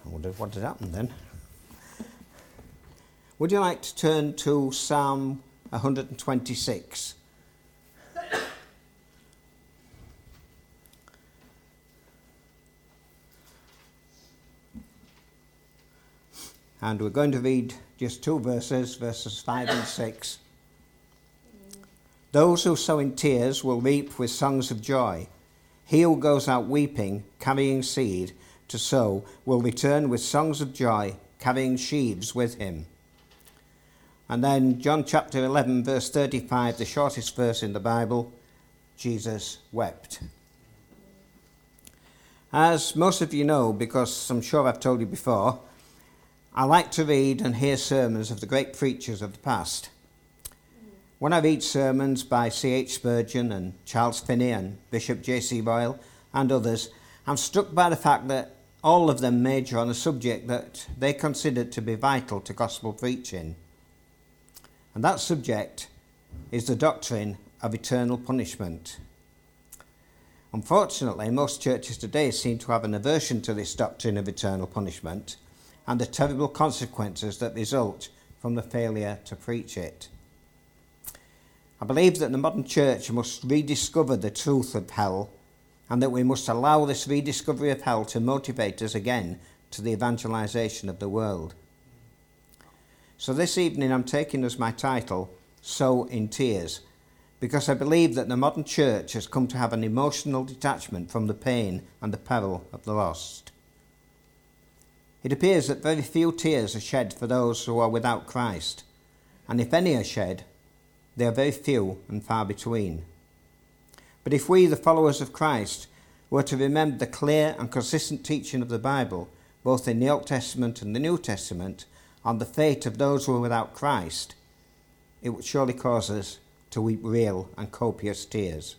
I wonder what had happened then. Would you like to turn to Psalm 126? And we're going to read just two verses, verses 5 and 6. Those who sow in tears will reap with songs of joy. He who goes out weeping, carrying seed to sow, will return with songs of joy, carrying sheaves with him. And then John chapter 11, verse 35, the shortest verse in the Bible, Jesus wept. As most of you know, because I'm sure I've told you before, I like to read and hear sermons of the great preachers of the past. When I read sermons by C.H. Spurgeon and Charles Finney and Bishop J.C. Boyle and others, I'm struck by the fact that all of them major on a subject that they considered to be vital to gospel preaching. And that subject is the doctrine of eternal punishment. Unfortunately, most churches today seem to have an aversion to this doctrine of eternal punishment and the terrible consequences that result from the failure to preach it. I believe that the modern church must rediscover the truth of hell, and that we must allow this rediscovery of hell to motivate us again to the evangelization of the world. So this evening I'm taking as my title, Sow in Tears, because I believe that the modern church has come to have an emotional detachment from the pain and the peril of the lost. It appears that very few tears are shed for those who are without Christ, and if any are shed, they are very few and far between. But if we, the followers of Christ, were to remember the clear and consistent teaching of the Bible, both in the Old Testament and the New Testament, on the fate of those who are without Christ, it would surely cause us to weep real and copious tears.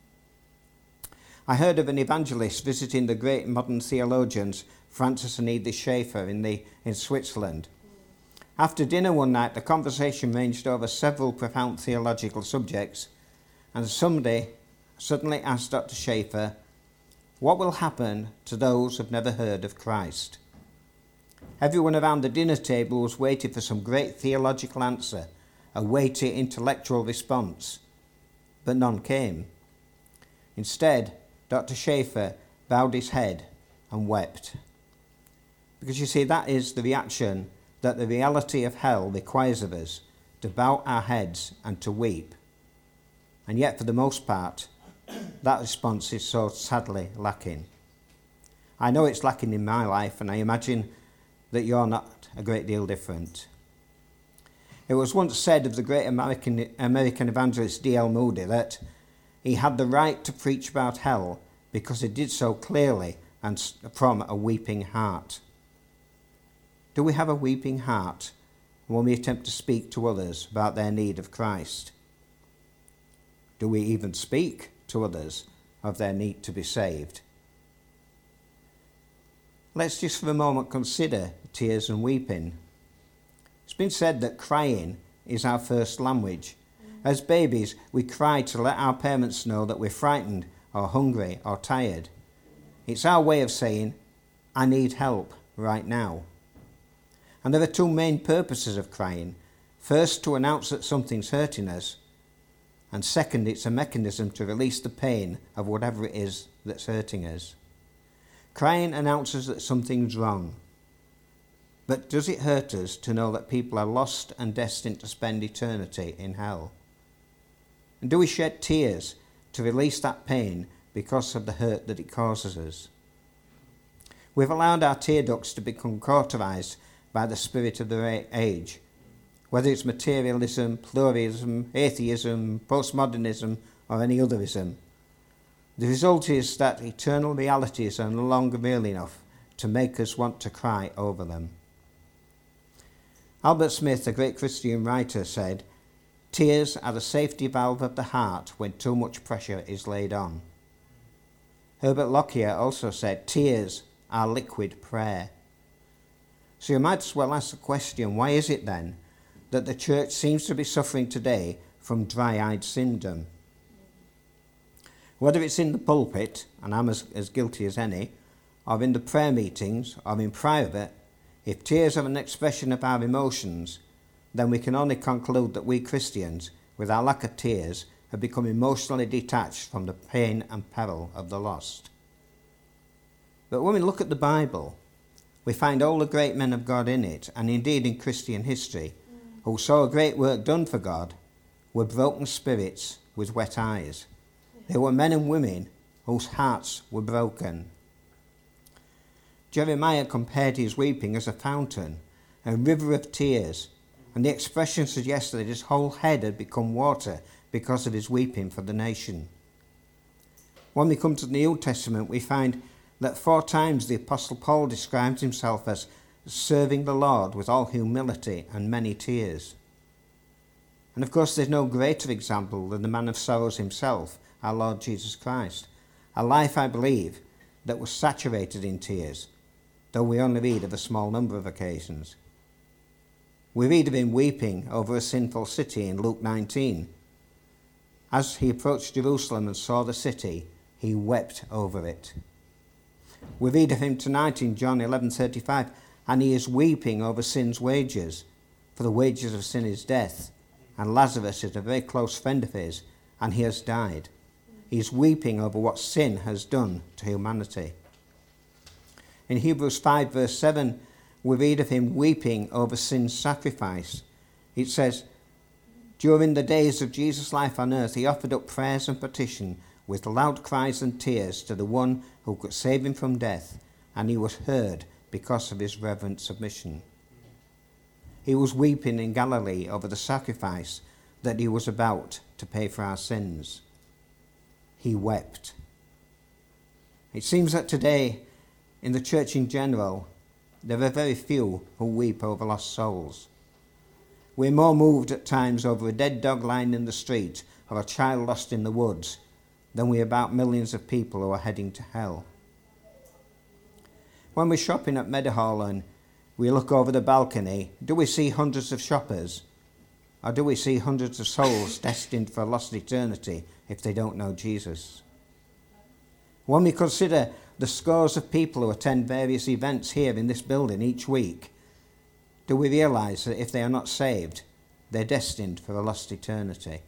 I heard of an evangelist visiting the great modern theologians Francis and Edith Schaeffer in Switzerland. After dinner one night, the conversation ranged over several profound theological subjects, and somebody suddenly asked Dr. Schaeffer, "What will happen to those who have never heard of Christ?" Everyone around the dinner table was waiting for some great theological answer, a weighty intellectual response, but none came. Instead, Dr. Schaeffer bowed his head and wept. Because you see, that is the reaction that the reality of hell requires of us, to bow our heads and to weep. And yet, for the most part, that response is so sadly lacking. I know it's lacking in my life, and I imagine that you're not a great deal different. It was once said of the great American evangelist D.L. Moody that he had the right to preach about hell because he did so clearly and from a weeping heart. Do we have a weeping heart when we attempt to speak to others about their need of Christ? Do we even speak to others of their need to be saved? Let's just for a moment consider tears and weeping. It's been said that crying is our first language. As babies, we cry to let our parents know that we're frightened or hungry or tired. It's our way of saying, "I need help right now." And there are two main purposes of crying. First, to announce that something's hurting us. And second, it's a mechanism to release the pain of whatever it is that's hurting us. Crying announces that something's wrong. But does it hurt us to know that people are lost and destined to spend eternity in hell? And do we shed tears to release that pain because of the hurt that it causes us? We've allowed our tear ducts to become cauterized by the spirit of the age, whether it's materialism, pluralism, atheism, postmodernism, or any otherism. The result is that eternal realities are no longer real enough to make us want to cry over them. Albert Smith, a great Christian writer, said, "Tears are the safety valve of the heart when too much pressure is laid on." Herbert Lockyer also said, "Tears are liquid prayer." So you might as well ask the question, why is it then that the church seems to be suffering today from dry-eyed syndrome? Whether it's in the pulpit, and I'm as guilty as any, or in the prayer meetings, or in private, if tears are an expression of our emotions, then we can only conclude that we Christians, with our lack of tears, have become emotionally detached from the pain and peril of the lost. But when we look at the Bible, we find all the great men of God in it, and indeed in Christian history, who saw a great work done for God, were broken spirits with wet eyes. They were men and women whose hearts were broken. Jeremiah compared his weeping as a fountain, a river of tears, and the expression suggests that his whole head had become water because of his weeping for the nation. When we come to the New Testament, we find that 4 times the Apostle Paul describes himself as serving the Lord with all humility and many tears. And of course, there's no greater example than the man of sorrows himself, our Lord Jesus Christ. A life, I believe, that was saturated in tears, though we only read of a small number of occasions. We read of him weeping over a sinful city in Luke 19. As he approached Jerusalem and saw the city, he wept over it. We read of him tonight in John 11:35, and he is weeping over sin's wages, for the wages of sin is death, and Lazarus is a very close friend of his, and he has died. He's weeping over what sin has done to humanity. In Hebrews 5 verse 7, we read of him weeping over sin's sacrifice. It says, during the days of Jesus' life on earth, he offered up prayers and petition with loud cries and tears to the one who could save him from death, and he was heard because of his reverent submission. He was weeping in Galilee over the sacrifice that he was about to pay for our sins. He wept. It seems that today, in the church in general, there are very few who weep over lost souls. We're more moved at times over a dead dog lying in the street or a child lost in the woods than we are about millions of people who are heading to hell. When we're shopping at Meadowhall and we look over the balcony, do we see hundreds of shoppers? Or do we see hundreds of souls destined for a lost eternity if they don't know Jesus? When we consider the scores of people who attend various events here in this building each week, do we realise that if they are not saved, they're destined for a lost eternity?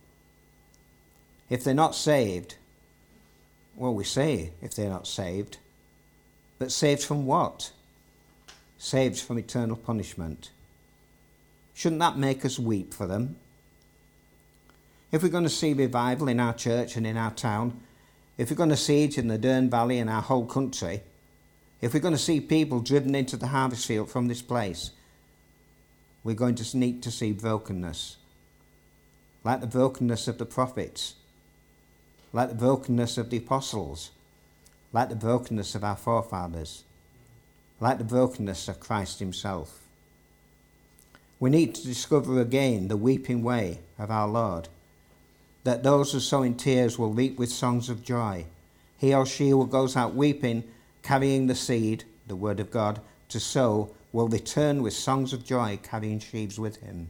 If they're not saved, well, we say if they're not saved, but saved from what? Saved from eternal punishment. Shouldn't that make us weep for them? If we're going to see revival in our church and in our town, if we're going to see it in the Dearne Valley and our whole country, if we're going to see people driven into the harvest field from this place, we're going to need to see brokenness. Like the brokenness of the prophets, like the brokenness of the apostles, like the brokenness of our forefathers, like the brokenness of Christ himself. We need to discover again the weeping way of our Lord, that those who sow in tears will reap with songs of joy. He or she who goes out weeping, carrying the seed, the word of God, to sow, will return with songs of joy, carrying sheaves with him.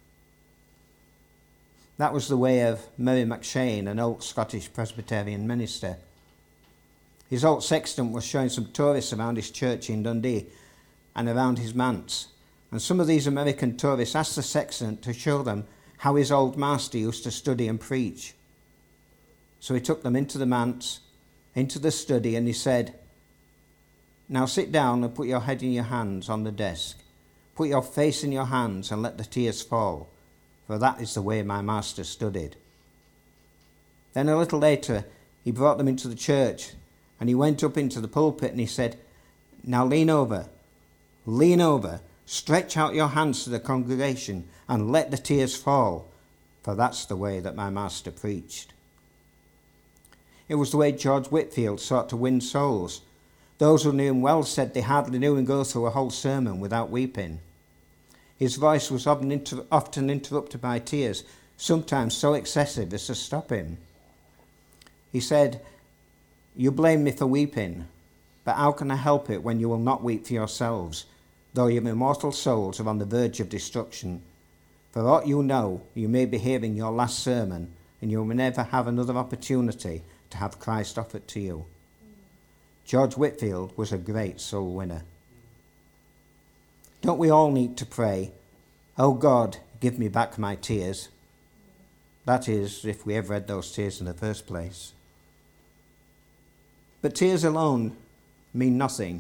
That was the way of Murray McShane, an old Scottish Presbyterian minister. His old sexton was showing some tourists around his church in Dundee and around his manse. And some of these American tourists asked the sexton to show them how his old master used to study and preach. So he took them into the manse, into the study, and he said, "Now sit down and put your head in your hands on the desk. Put your face in your hands and let the tears fall, for that is the way my master studied." Then a little later, he brought them into the church, and he went up into the pulpit and he said, "Now lean over, stretch out your hands to the congregation and let the tears fall, for that's the way that my master preached." It was the way George Whitefield sought to win souls. Those who knew him well said they hardly knew him go through a whole sermon without weeping. His voice was often interrupted by tears, sometimes so excessive as to stop him. He said, "You blame me for weeping, but how can I help it when you will not weep for yourselves, though your immortal souls are on the verge of destruction? For aught you know, you may be hearing your last sermon, and you will never have another opportunity to have Christ offered to you." George Whitefield was a great soul winner. Don't we all need to pray, "Oh God, give me back my tears"? That is, if we ever had those tears in the first place. But tears alone mean nothing.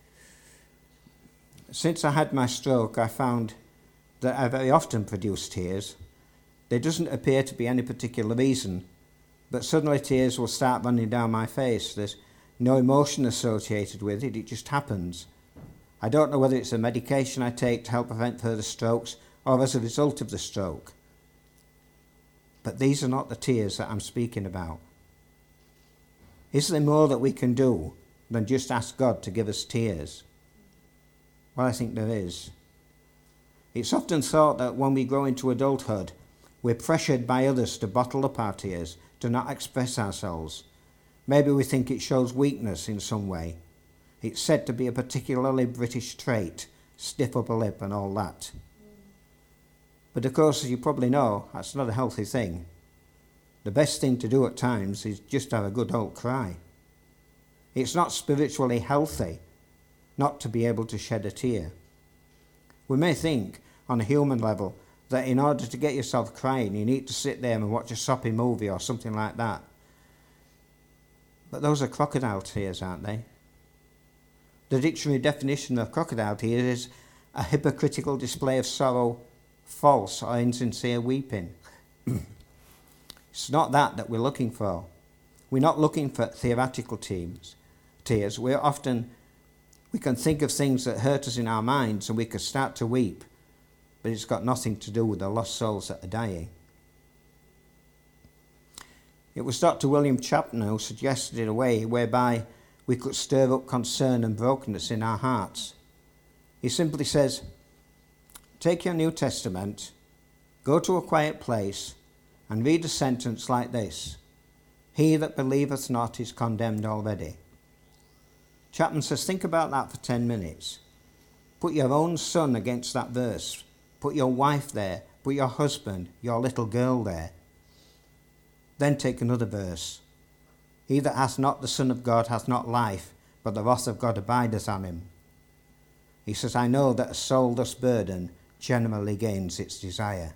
Since I had my stroke, I found that I very often produce tears. There doesn't appear to be any particular reason, but suddenly tears will start running down my face. There's no emotion associated with it, it just happens. I don't know whether it's a medication I take to help prevent further strokes or as a result of the stroke. But these are not the tears that I'm speaking about. Is there more that we can do than just ask God to give us tears? Well, I think there is. It's often thought that when we grow into adulthood, we're pressured by others to bottle up our tears, to not express ourselves. Maybe we think it shows weakness in some way. It's said to be a particularly British trait, stiff upper lip and all that. But of course, as you probably know, that's not a healthy thing. The best thing to do at times is just have a good old cry. It's not spiritually healthy not to be able to shed a tear. We may think, on a human level, that in order to get yourself crying, you need to sit there and watch a soppy movie or something like that. But those are crocodile tears, aren't they? The dictionary definition of crocodile tears is a hypocritical display of sorrow, false or insincere weeping. It's not that we're looking for. We're not looking for theoretical tears. We can think of things that hurt us in our minds and we can start to weep, but it's got nothing to do with the lost souls that are dying. It was Dr. William Chapman who suggested a way whereby we could stir up concern and brokenness in our hearts. He simply says, take your New Testament, go to a quiet place, and read a sentence like this: "He that believeth not is condemned already." Chapman says, think about that for 10 minutes. Put your own son against that verse. Put your wife there. Put your husband, your little girl there. Then take another verse. "He that hath not the Son of God hath not life, but the wrath of God abideth on him." He says, I know that a soul thus burdened generally gains its desire.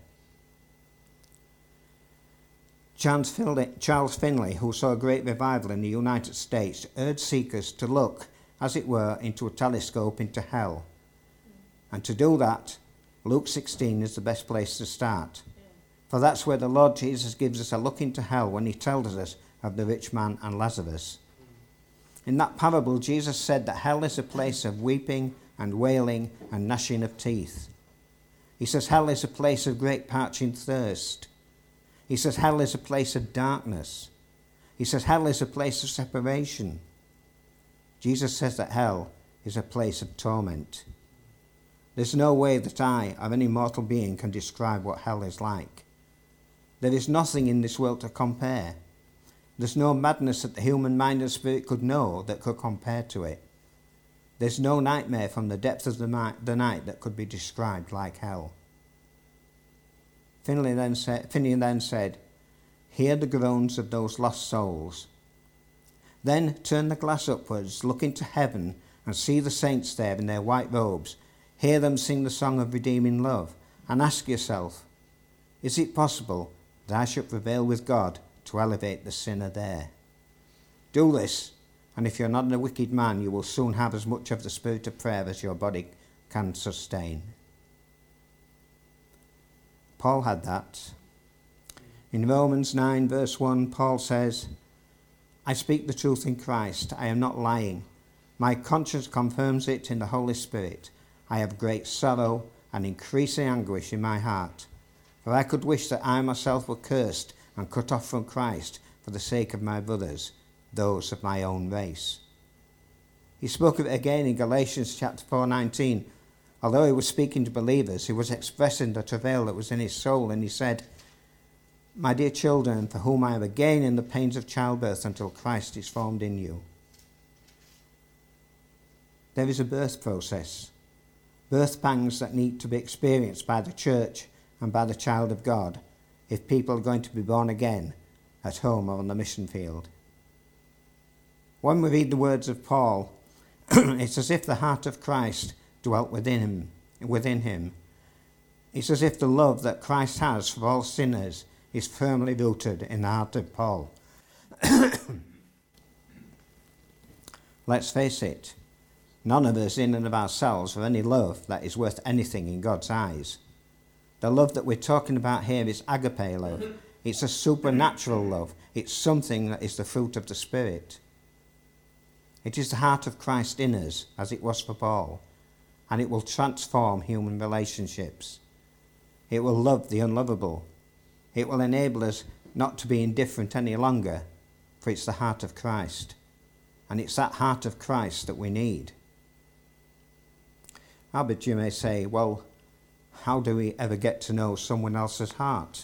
Charles Finley, who saw a great revival in the United States, urged seekers to look, as it were, into a telescope into hell. And to do that, Luke 16 is the best place to start. For that's where the Lord Jesus gives us a look into hell when he tells us of the rich man and Lazarus. In that parable, Jesus said that hell is a place of weeping and wailing and gnashing of teeth. He says hell is a place of great parching thirst. He says hell is a place of darkness. He says hell is a place of separation. Jesus says that hell is a place of torment. There's no way that I or any mortal being can describe what hell is like. There is nothing in this world to compare. There's no madness that the human mind and spirit could know that could compare to it. There's no nightmare from the depth of the night that could be described like hell. Finney then said, hear the groans of those lost souls. Then turn the glass upwards, look into heaven, and see the saints there in their white robes. Hear them sing the song of redeeming love, and ask yourself, is it possible that I should prevail with God to elevate the sinner there? Do this, and if you're not a wicked man, you will soon have as much of the spirit of prayer as your body can sustain. Paul had that. In Romans 9 verse 1, Paul says, I speak the truth in Christ. I am not lying. My conscience confirms it in the Holy Spirit. I have great sorrow and increasing anguish in my heart. For I could wish that I myself were cursed and cut off from Christ for the sake of my brothers, those of my own race. He spoke of it again in Galatians chapter 4:19. Although he was speaking to believers, he was expressing the travail that was in his soul, and he said, my dear children, for whom I am again in the pains of childbirth until Christ is formed in you. There is a birth process, birth pangs that need to be experienced by the church and by the child of God if people are going to be born again at home or on the mission field. When we read the words of Paul, it's as if the heart of Christ dwelt within him. It's as if the love that Christ has for all sinners is firmly rooted in the heart of Paul. Let's face it, none of us in and of ourselves have any love that is worth anything in God's eyes. The love that we're talking about here is agape love. It's a supernatural love. It's something that is the fruit of the Spirit. It is the heart of Christ in us, as it was for Paul, and it will transform human relationships. It will love the unlovable. It will enable us not to be indifferent any longer, for it's the heart of Christ. And it's that heart of Christ that we need. Albert, you may say, well, how do we ever get to know someone else's heart?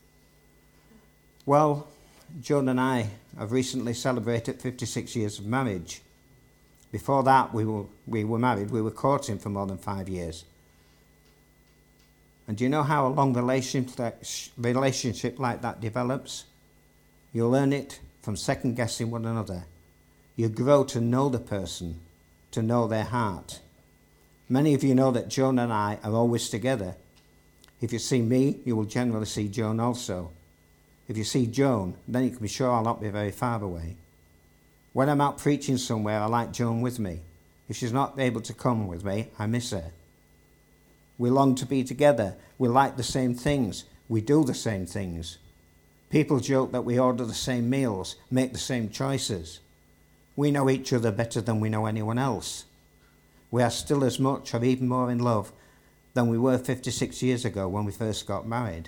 Well, Joan and I have recently celebrated 56 years of marriage. Before that, we were married. We were courting for more than 5 years. And do you know how a long relationship like that develops? You learn it from second-guessing one another. You grow to know the person, to know their heart. Many of you know that Joan and I are always together. If you see me, you will generally see Joan also. If you see Joan, then you can be sure I'll not be very far away. When I'm out preaching somewhere, I like Joan with me. If she's not able to come with me, I miss her. We long to be together. We like the same things. We do the same things. People joke that we order the same meals, make the same choices. We know each other better than we know anyone else. We are still as much or even more in love than we were 56 years ago when we first got married.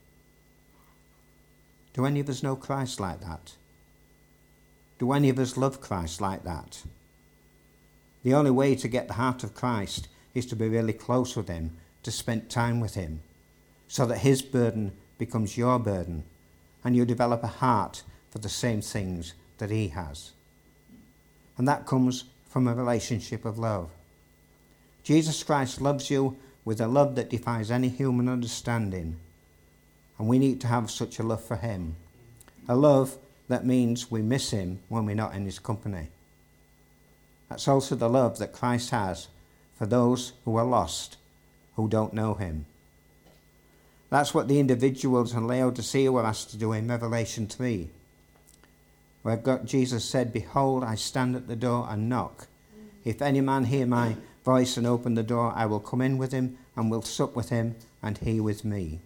Do any of us know Christ like that? Do any of us love Christ like that? The only way to get the heart of Christ is to be really close with him, to spend time with him, so that his burden becomes your burden, and you develop a heart for the same things that he has. And that comes from a relationship of love. Jesus Christ loves you with a love that defies any human understanding. And we need to have such a love for him. A love that means we miss him when we're not in his company. That's also the love that Christ has for those who are lost, who don't know him. That's what the individuals in Laodicea were asked to do in Revelation 3. Where Jesus said, "Behold, I stand at the door and knock. If any man hear my voice and open the door, I will come in with him and will sup with him and he with me."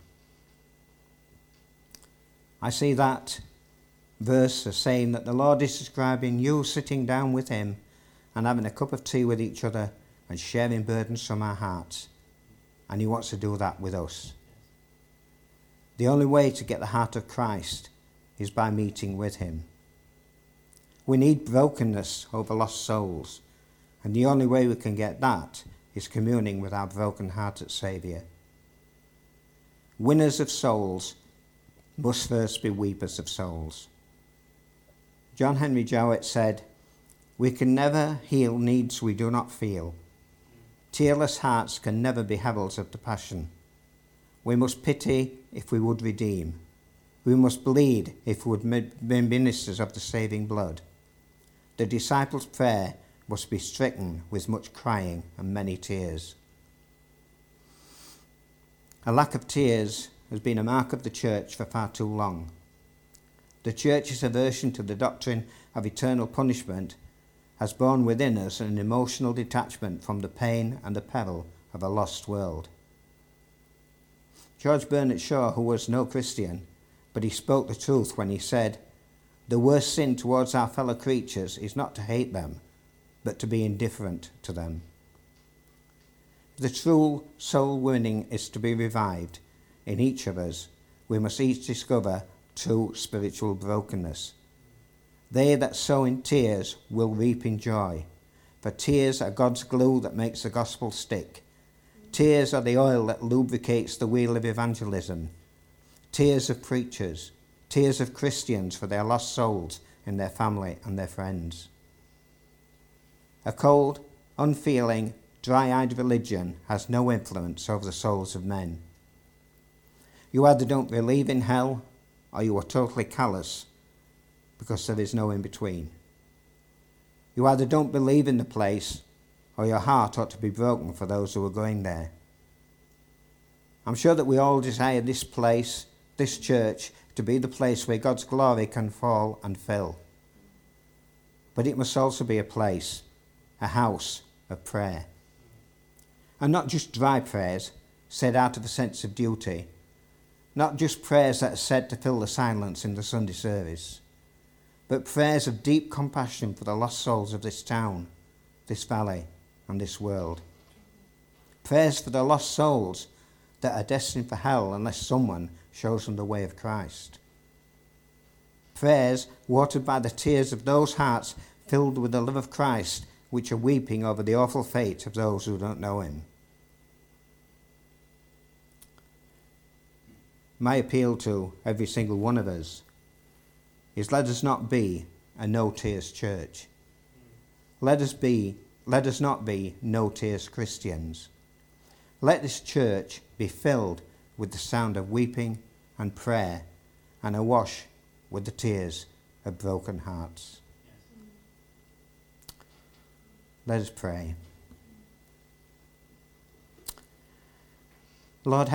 I see that verse as saying that the Lord is describing you sitting down with him and having a cup of tea with each other and sharing burdens from our hearts. And he wants to do that with us. The only way to get the heart of Christ is by meeting with him. We need brokenness over lost souls, and the only way we can get that is communing with our broken-hearted Saviour. Winners of souls must first be weepers of souls. John Henry Jowett said, "We can never heal needs we do not feel. Tearless hearts can never be heralds of the passion. We must pity if we would redeem. We must bleed if we would be ministers of the saving blood. The disciples' prayer must be stricken with much crying and many tears." A lack of tears has been a mark of the church for far too long. The church's aversion to the doctrine of eternal punishment has borne within us an emotional detachment from the pain and the peril of a lost world. George Bernard Shaw, who was no Christian, but he spoke the truth when he said, "The worst sin towards our fellow creatures is not to hate them, but to be indifferent to them." The true soul winning is to be revived in each of us. We must each discover true spiritual brokenness. They that sow in tears will reap in joy, for tears are God's glue that makes the gospel stick. Tears are the oil that lubricates the wheel of evangelism. Tears of preachers, tears of Christians for their lost souls in their family and their friends. A cold, unfeeling, dry-eyed religion has no influence over the souls of men. You either don't believe in hell or you are totally callous, because there is no in between. You either don't believe in the place, or your heart ought to be broken for those who are going there. I'm sure that we all desire this place, this church, to be the place where God's glory can fall and fill. But it must also be a place, a house of prayer. And not just dry prayers said out of a sense of duty, not just prayers that are said to fill the silence in the Sunday service, but prayers of deep compassion for the lost souls of this town, this valley, and this world. Prayers for the lost souls that are destined for hell unless someone shows them the way of Christ. Prayers watered by the tears of those hearts filled with the love of Christ, which are weeping over the awful fate of those who don't know him. My appeal to every single one of us is, let us not be a no tears church. Let us not be no tears Christians. Let this church be filled with the sound of weeping and prayer, and awash with the tears of broken hearts. Let us pray. Lord,